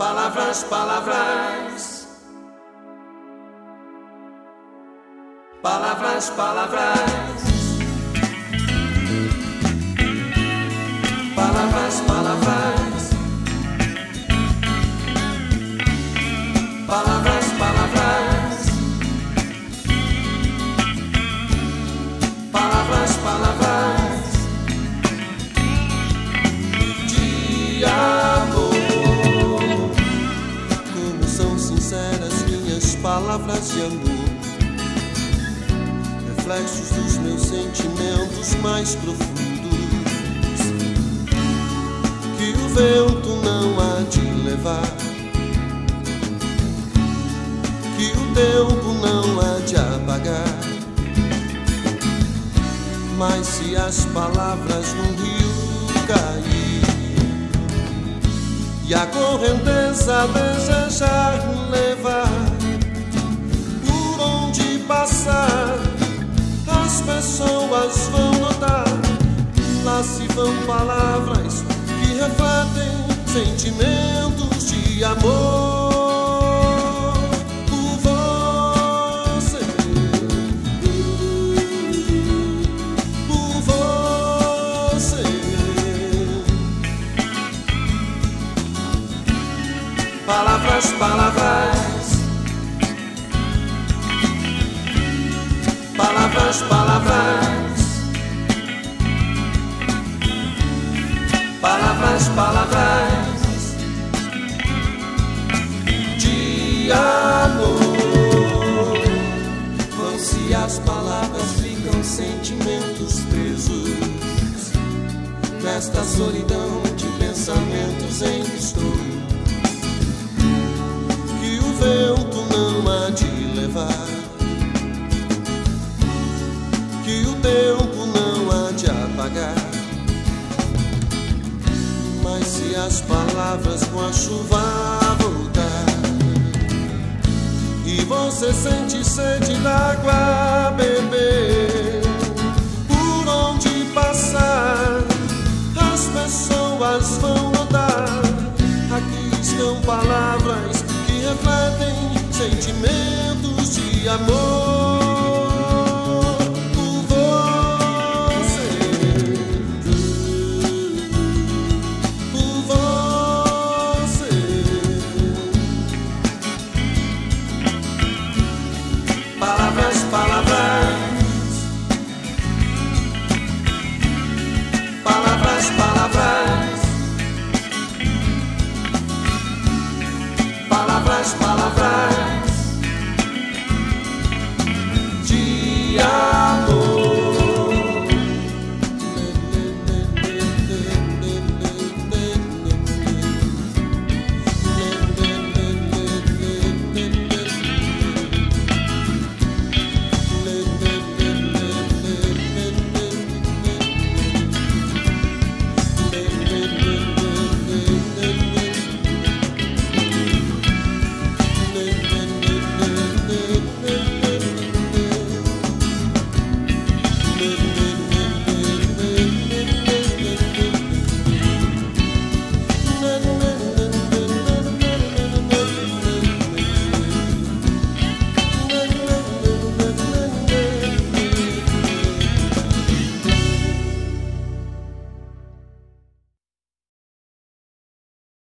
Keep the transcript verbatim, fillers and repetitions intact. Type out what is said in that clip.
Palavras, palavras. Palavras, palavras. Palavras, palavras. Palavras, palavras. Palavras, palavras de amor. Como são sinceras minhas palavras de amor, reflexos dos meus sentimentos mais profundos, que o vento não há de levar, que o tempo não há de apagar. Mas se as palavras no rio cair e a correnteza desejar levar, por onde passar as pessoas vão notar, lá se vão palavras que refletem sentimentos de amor. Palavras, palavras. Palavras, palavras. Palavras, palavras de amor. Vão-se as palavras, ficam sentimentos presos nesta solidão de pensamentos em que estou. O vento não há de levar, que o tempo não há de apagar. Mas se as palavras com a chuva voltar e você sente sede d'água beber, por onde passar as pessoas vão notar, aqui estão palavras que refletem sentimentos de amor.